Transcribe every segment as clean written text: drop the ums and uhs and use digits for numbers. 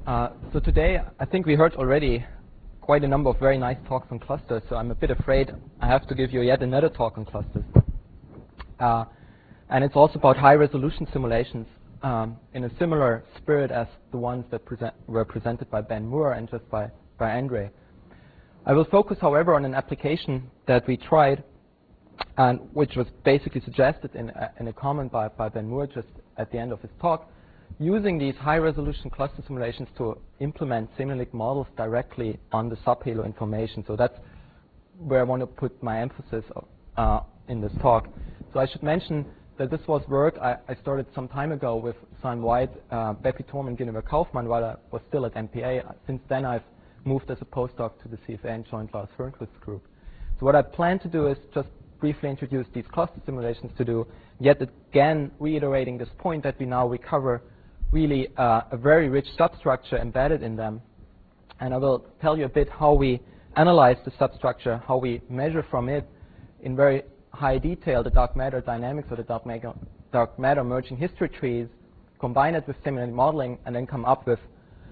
So today, I think we heard already quite a number of very nice talks on clusters, so I'm a bit afraid I have to give you yet another talk on clusters. And it's also about high-resolution simulations in a similar spirit as the ones that were presented by Ben Moore and just by Andre. I will focus, however, on an application that we tried and which was basically suggested in a comment by Ben Moore just at the end of his talk, using these high-resolution cluster simulations to implement Simulink models directly on the subhalo information. So that's where I want to put my emphasis in this talk. So I should mention that this was work I started some time ago with Simon White, Beppy Thorm, and Gunnar Kaufmann while I was still at MPA. Since then, I've moved as a postdoc to the CFA and joined Lars Hörnqvist's group. So what I plan to do is just briefly introduce these cluster simulations to do, yet again reiterating this point that we now recover really a very rich substructure embedded in them. And I will tell you a bit how we analyze the substructure, how we measure from it in very high detail the dark matter dynamics or the dark matter merging history trees, combine it with Simulink modeling, and then come up with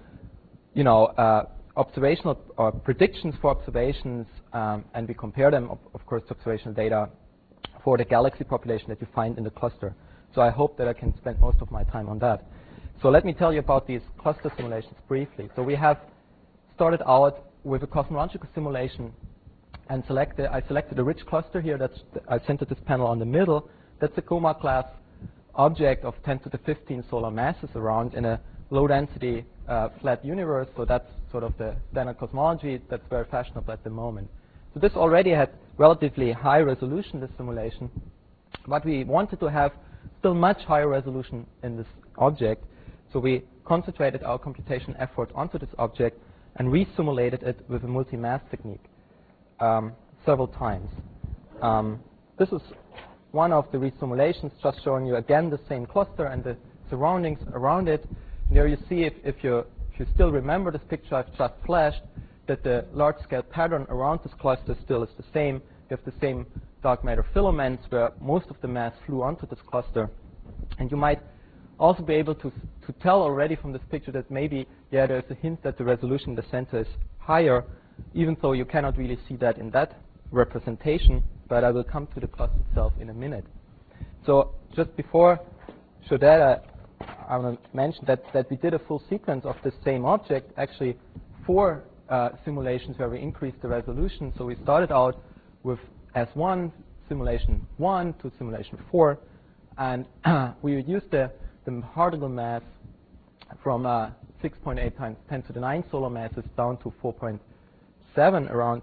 observational or predictions for observations, and we compare them, of course, to observational data for the galaxy population that you find in the cluster. So I hope that I can spend most of my time on that. So let me tell you about these cluster simulations briefly. So we have started out with a cosmological simulation, and I selected a rich cluster here. I centered this panel on the middle. That's a Coma class object of 10 to the 15 solar masses around in a low-density flat universe. So that's sort of the standard cosmology that's very fashionable at the moment. So this already had relatively high resolution, this simulation. But we wanted to have still much higher resolution in this object. So we concentrated our computation effort onto this object and resimulated it with a multi-mass technique several times. This is one of the resimulations, just showing you again the same cluster and the surroundings around it. And there you see, if you still remember this picture I've just flashed, that the large-scale pattern around this cluster still is the same. You have the same dark matter filaments where most of the mass flew onto this cluster. And you might also be able to tell already from this picture that maybe, yeah, there's a hint that the resolution in the center is higher, even though you cannot really see that in that representation. But I will come to the cluster itself in a minute. So just before I show that, I want to mention that we did a full sequence of the same object, actually 4 simulations where we increased the resolution. So we started out with S1, simulation 1 to simulation 4, and we reduced the particle mass from 6.8 times 10 to the 9 solar masses down to 4.7 around